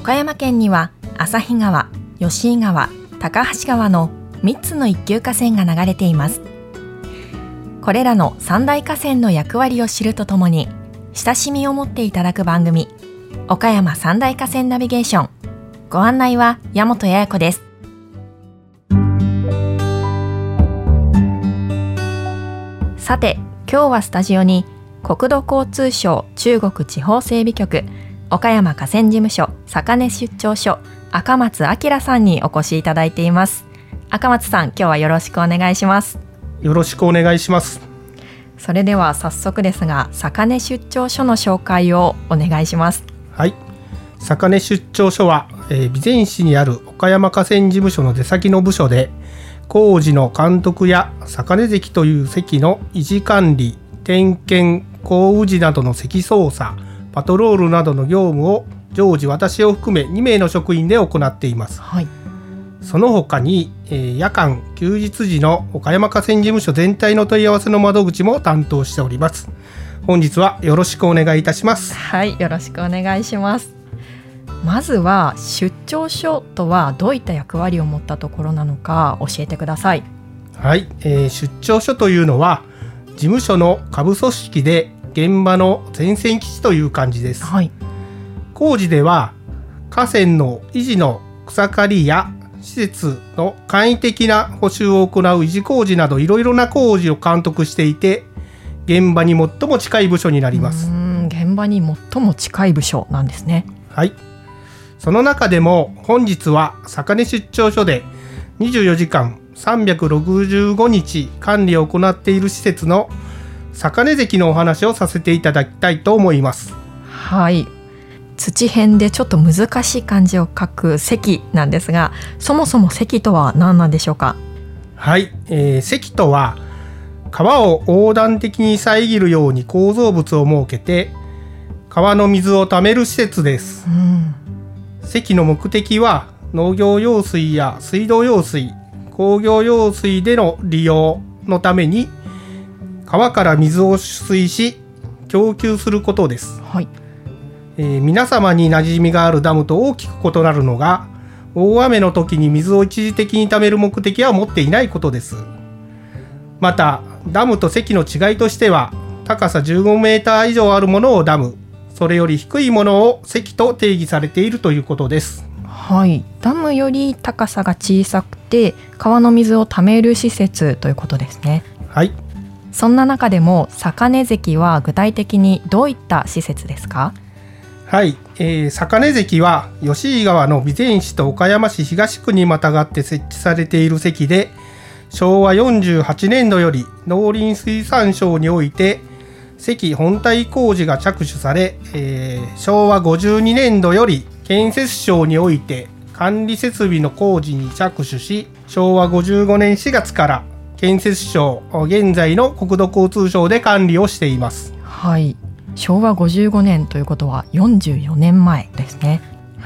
岡山県には旭川、吉井川、高梁川の3つの一級河川が流れています。これらの三大河川の役割を知るとともに親しみを持っていただく番組、岡山三大河川ナビゲーション。ご案内は大和八重子です。さて、今日はスタジオに国土交通省中国地方整備局岡山河川事務所坂根出張所赤松明さんにお越しいただいています。赤松さん、今日はよろしくお願いします。 よろしくお願いします。 それでは早速ですが、坂根出張所の紹介をお願いします。 はい、坂根出張所は、備前市にある岡山河川事務所の出先の部署で、工事の監督や坂根堰という堰の維持管理、点検、工事などの堰操作、パトロールなどの業務を常時私を含め2名の職員で行っています。 はい、 その他に、夜間休日時の岡山河川事務所全体の問い合わせの窓口も担当しております。本日はよろしくお願いいたします。 はい、よろしくお願いします。まずは出張所とはどういった役割を持ったところなのか教えてください。 はい、出張所というのは事務所の下部組織で現場の前線基地という感じです。 はい、 工事では河川の維持の草刈りや施設の簡易的な補修を行う維持工事などいろいろな工事を監督していて、現場に最も近い部署になります。 現場に最も近い部署なんですね。 はい、その中でも本日は坂根出張所で24時間365日管理を行っている施設の坂根堰のお話をさせていただきたいと思います。 はい、土辺でちょっと難しい漢字を書く堰なんですが、そもそも堰とは何なんでしょうか。 はい、堰とは川を横断的に遮るように構造物を設けて川の水をためる施設です。堰の目的は農業用水や水道用水、工業用水での利用のために川から水を取水し供給することです。 はい、 皆様に馴染みがあるダムと大きく異なるのが、大雨の時に水を一時的に貯める目的は持っていないことです。またダムと堰の違いとしては、高さ15メーター以上あるものをダム、それより低いものを堰と定義されているということです。 はい、ダムより高さが小さくて川の水をためる施設ということですね。 はい、 そんな中でも坂根堰は具体的にどういった施設ですか。 はい、坂根堰は吉井川の備前市と岡山市東区にまたがって設置されている堰で、昭和48年度より農林水産省において堰本体工事が着手され、昭和52年度より建設省において管理設備の工事に着手し、昭和55年4月から建設省、現在の国土交通省で管理をしています。 はい、昭和55年ということは44年前ですね。 はい、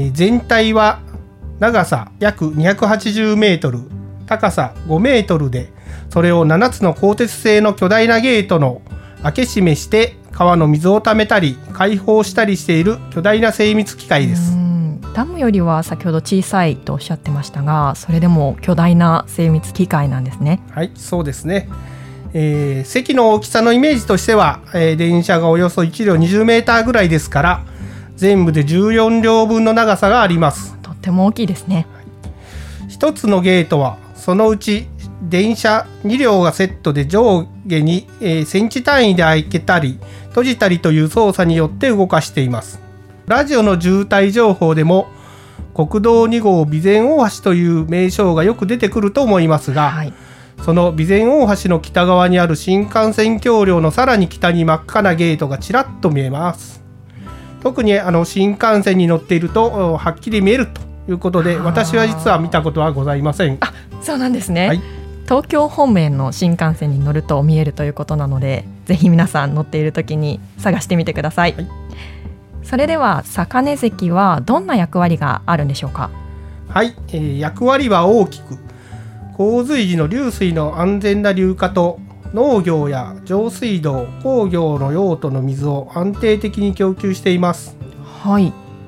全体は長さ約280メートル、高さ5メートルで、それを7つの鋼鉄製の巨大なゲートの開け閉めして川の水をためたり開放したりしている巨大な精密機械です。 ダムよりは先ほど小さいとおっしゃってましたが、それでも巨大な精密機械なんですね。 はい、そうですね。堰の大きさのイメージとしては、電車がおよそ1両20メーターぐらいですから、全部で14両分の長さがあります。 とっても大きいですね。 一つのゲートはそのうち電車2両がセットで上下に、センチ単位で開けたり閉じたりという操作によって動かしています。ラジオの渋滞情報でも国道2号備前大橋という名称がよく出てくると思いますが、はい、その備前大橋の北側にある新幹線橋梁のさらに北に真っ赤なゲートがちらっと見えます。特に新幹線に乗っているとはっきり見えるということで、私は実は見たことはございません。 あ、そうなんですね。 はい、 東京方面の新幹線に乗ると見えるということなので、ぜひ皆さん乗っている時に探してみてください。はい、それでは坂根堰はどんな役割があるんでしょうか。 はい、役割は大きく、洪水時の流水の安全な流下と農業や上水道、工業の用途の水を安定的に供給しています。 はい、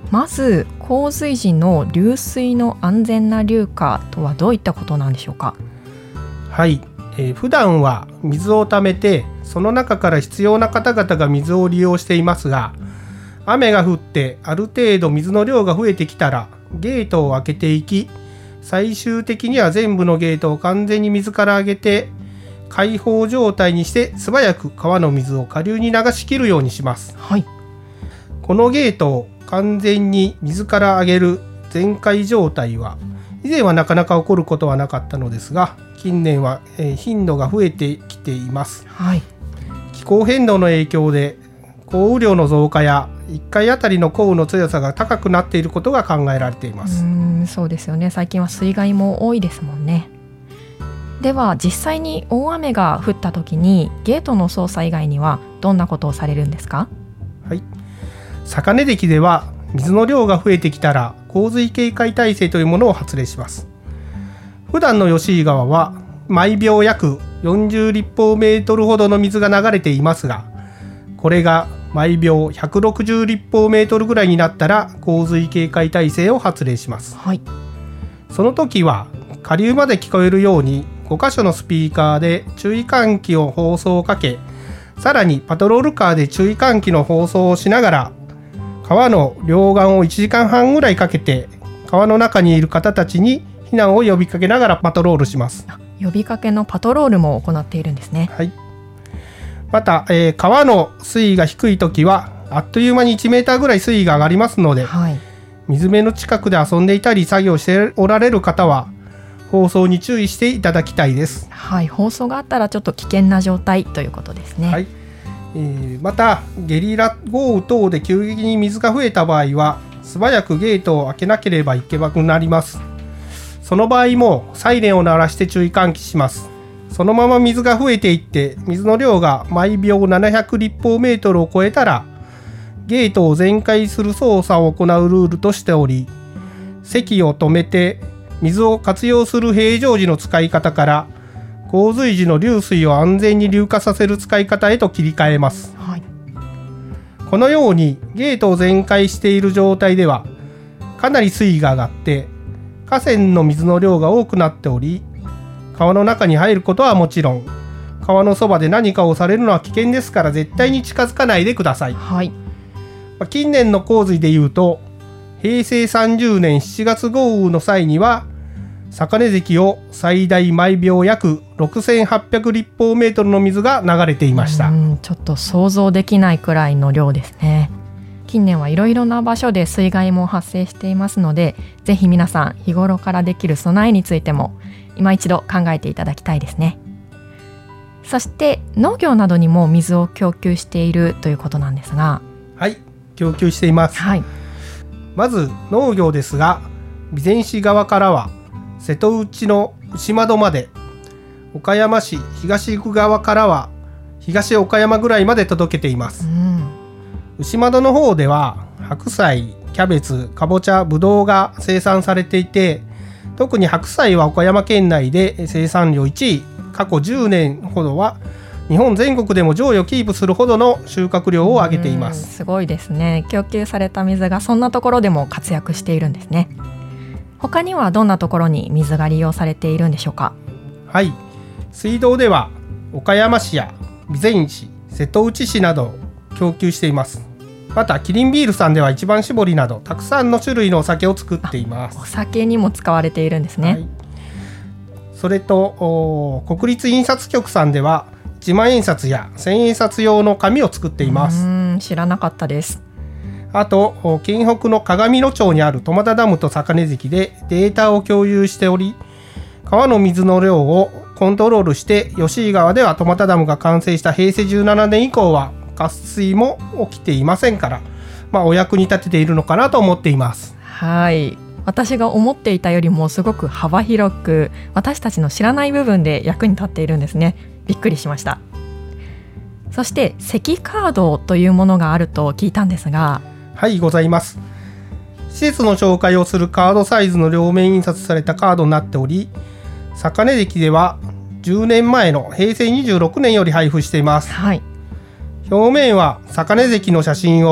まず洪水時の流水の安全な流下とはどういったことなんでしょうか。 はい、普段は水をためてその中から必要な方々が水を利用していますが、雨が降ってある程度水の量が増えてきたらゲートを開けていき、最終的には全部のゲートを完全に水から上げて開放状態にして素早く川の水を下流に流し切るようにします。 はい、 このゲートを完全に水から上げる全開状態は以前はなかなか起こることはなかったのですが、近年は頻度が増えてきています。 はい、 気候変動の影響で降雨量の増加や1回あたりの降雨の強さが高くなっていることが考えられています。 そうですよね。最近は水害も多いですもんね。では実際に大雨が降った時にゲートの操作以外にはどんなことをされるんですか。 はい、坂根堰では水の量が増えてきたら洪水警戒体制というものを発令します。普段の吉井川は毎秒約40立方メートルほどの水が流れていますが、これが毎秒160立方メートルぐらいになったら洪水警戒体制を発令します。 はい、 その時は下流まで聞こえるように5箇所のスピーカーで注意喚起を放送をかけ、さらにパトロールカーで注意喚起の放送をしながら川の両岸を1時間半ぐらいかけて川の中にいる方たちに避難を呼びかけながらパトロールします。 呼びかけのパトロールも行っているんですね。 はい、また、川の水位が低いときはあっという間に1メーターぐらい水位が上がりますので、 はい、 水辺の近くで遊んでいたり作業しておられる方は放送に注意していただきたいです。 はい、放送があったらちょっと危険な状態ということですね。 はい、またゲリラ豪雨等で急激に水が増えた場合は素早くゲートを開けなければいけなくなります。その場合もサイレンを鳴らして注意喚起します。そのまま水が増えていって水の量が毎秒700立方メートルを超えたらゲートを全開する操作を行うルールとしており、堰を止めて水を活用する平常時の使い方から洪水時の流水を安全に流下させる使い方へと切り替えます。 はい、 このようにゲートを全開している状態ではかなり水位が上がって河川の水の量が多くなっており、川の中に入ることはもちろん川のそばで何かをされるのは危険ですから絶対に近づかないでください。 はい、 近年の洪水でいうと平成30年7月豪雨の際には坂根堰を最大毎秒約6800立方メートルの水が流れていました。 ちょっと想像できないくらいの量ですね。近年はいろいろな場所で水害も発生していますので、ぜひ皆さん日頃からできる備えについても今一度考えていただきたいですね。そして農業などにも水を供給しているということなんですが。 はい、供給しています。 はい、 まず農業ですが、備前市側からは瀬戸内の牛窓まで、岡山市東区側からは東岡山ぐらいまで届けています。牛窓の方では白菜、キャベツ、かぼちゃ、ぶどうが生産されていて、特に白菜は岡山県内で生産量1位、過去10年ほどは日本全国でも上位をキープするほどの収穫量を上げています。 すごいですね。供給された水がそんなところでも活躍しているんですね。他にはどんなところに水が利用されているんでしょうか。 はい、水道では岡山市や備前市、瀬戸内市など供給しています。またキリンビールさんでは一番搾りなどたくさんの種類のお酒を作っています。 お酒にも使われているんですね。 はい、それと国立印刷局さんでは1万円札や1000円札用の紙を作っています。 知らなかったです。 あと県北の鏡野町にある戸俣ダムと坂根堰でデータを共有しており、川の水の量をコントロールして吉井川では戸俣ダムが完成した平成17年以降は渇水も起きていませんから、お役に立てているのかなと思っています。 はい、私が思っていたよりもすごく幅広く私たちの知らない部分で役に立っているんですね。びっくりしました。そして堰カードというものがあると聞いたんですが。 はい、ございます。施設の紹介をするカードサイズの両面印刷されたカードになっており、坂根堰では10年前の平成26年より配布しています。 はい、 表面は坂根堰の写真を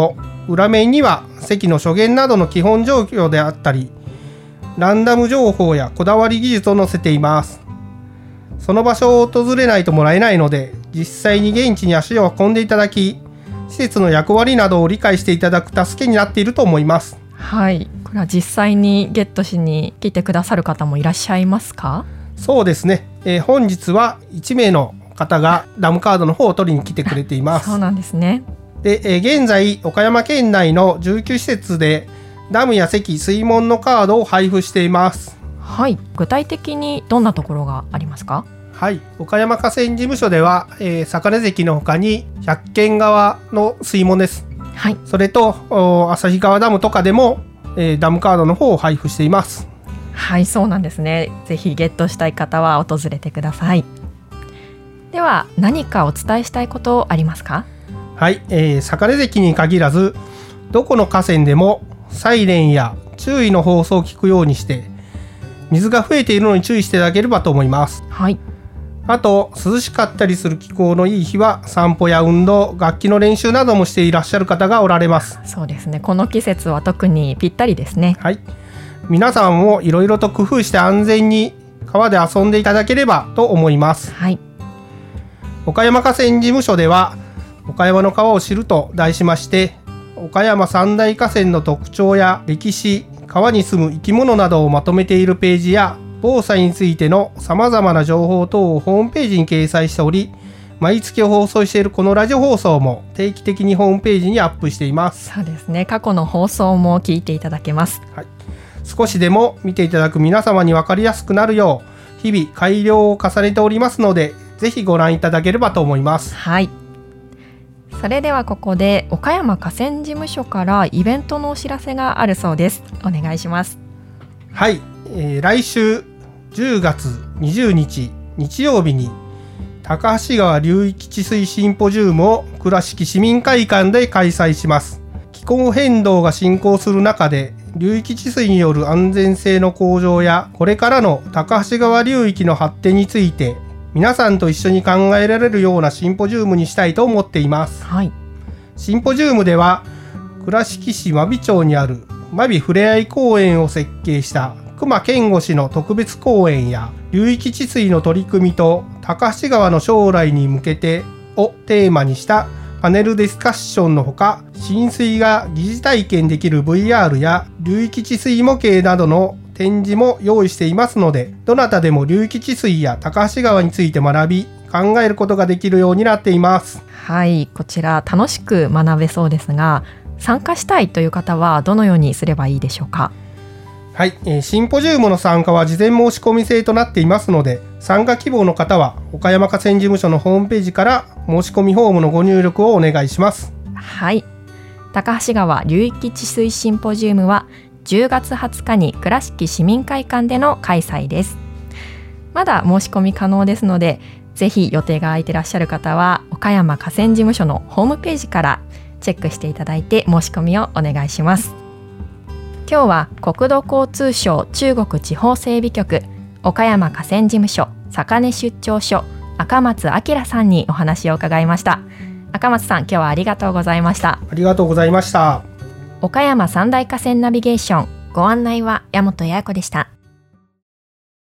裏面には堰の諸言などの基本状況であったり、ランダム情報やこだわり技術を載せています。その場所を訪れないともらえないので、実際に現地に足を運んでいただき、施設の役割などを理解していただく助けになっていると思います。 はい、これは実際にゲットしに来てくださる方もいらっしゃいますか？ そうですね、本日は1名の方がダムカードの方を取りに来てくれています。 そうなんですね。 で、現在岡山県内の19施設でダムや堰、水門のカードを配布しています。 はい、具体的にどんなところがありますか？ はい、岡山河川事務所では、坂根堰の他に百軒川の水門です。 はい、 それと旭川ダムとかでも、ダムカードの方を配布しています。 はい、そうなんですね。ぜひゲットしたい方は訪れてください。では何かお伝えしたいことありますか？ はい、坂根堰に限らずどこの河川でもサイレンや注意の放送を聞くようにして、水が増えているのに注意していただければと思います。 はい、 あと涼しかったりする気候のいい日は散歩や運動、楽器の練習などもしていらっしゃる方がおられます。 そうですね、この季節は特にぴったりですね。 はい、皆さんもいろいろと工夫して安全に川で遊んでいただければと思います。 はい、 岡山河川事務所では岡山の川を知ると題しまして、岡山三大河川の特徴や歴史、川に住む生き物などをまとめているページや、防災についてのさまざまな情報等をホームページに掲載しており、毎月放送しているこのラジオ放送も定期的にホームページにアップしています。 そうですね、過去の放送も聞いていただけます。 はい、少しでも見ていただく皆様に分かりやすくなるよう日々改良を重ねておりますので、ぜひご覧いただければと思います。 はい、それではここで岡山河川事務所からイベントのお知らせがあるそうです。お願いします。 はい、来週10月20日日曜日に高橋川流域治水シンポジウムを倉敷市民会館で開催します。気候変動が進行する中で流域治水による安全性の向上や、これからの高橋川流域の発展について皆さんと一緒に考えられるようなシンポジウムにしたいと思っています。 はい、 シンポジウムでは倉敷市真備町にある真備ふれあい公園を設計した隈研吾氏の特別公園や、流域治水の取り組みと高橋川の将来に向けてをテーマにしたパネルディスカッションのほか、浸水が疑似体験できる VR や流域治水模型などの展示も用意していますので、どなたでも流域治水や高橋川について学び考えることができるようになっています。 はい、こちら楽しく学べそうですが、参加したいという方はどのようにすればいいでしょうか？ はい、シンポジウムの参加は事前申し込み制となっていますので、参加希望の方は岡山河川事務所のホームページから申し込みフォームのご入力をお願いします。 はい、高橋川流域治水シンポジウムは10月20日に倉敷市民会館での開催です。まだ申し込み可能ですので、ぜひ予定が空いていらっしゃる方は岡山河川事務所のホームページからチェックしていただいて申し込みをお願いします。今日は国土交通省中国地方整備局岡山河川事務所坂根出張所赤松明さんにお話を伺いました。赤松さん、今日はありがとうございました。 ありがとうございました。 岡山三大河川ナビゲーション、ご案内は山本八重子でした。